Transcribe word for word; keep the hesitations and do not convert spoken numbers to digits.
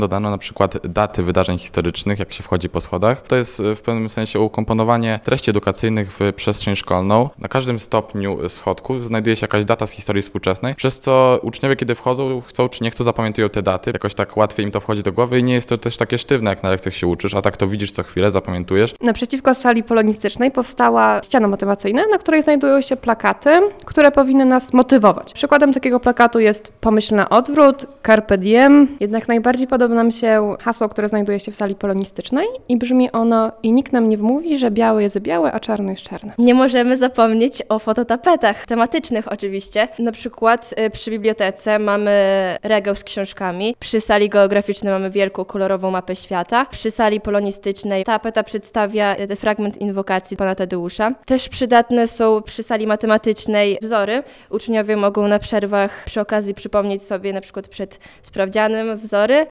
Dodano na przykład daty wydarzeń historycznych, jak się wchodzi po schodach. To jest w pewnym sensie ukomponowanie treści edukacyjnych w przestrzeń szkolną. Na każdym stopniu schodku znajduje się jakaś data z historii współczesnej, przez co uczniowie, kiedy wchodzą, chcą czy nie chcą, zapamiętują te daty. Jakoś tak łatwiej im to wchodzi do głowy i nie jest to też takie sztywne, jak na lekcjach się uczysz, a tak to widzisz co chwilę, zapamiętujesz. Naprzeciwko sali polonistycznej powstała ściana motywacyjna, na której znajdują się plakaty, które powinny nas motywować. Przykładem takiego plakatu jest pomyśl na odwrót, carpe diem. Jednak najbardziej podoba nam się hasło, które znajduje się w sali polonistycznej i brzmi ono: i nikt nam nie wmówi, że białe jest białe, a czarne jest czarne. Nie możemy zapomnieć o fototapetach, tematycznych oczywiście. Na przykład y, przy bibliotece mamy regał z książkami, przy sali geograficznej mamy wielką kolorową mapę świata, przy sali polonistycznej tapeta przedstawia y, fragment inwokacji pana Tadeusza. Też przydatne są przy sali matematycznej wzory. Uczniowie mogą na przerwach przy okazji przypomnieć sobie na przykład przed sprawdzianem wzory.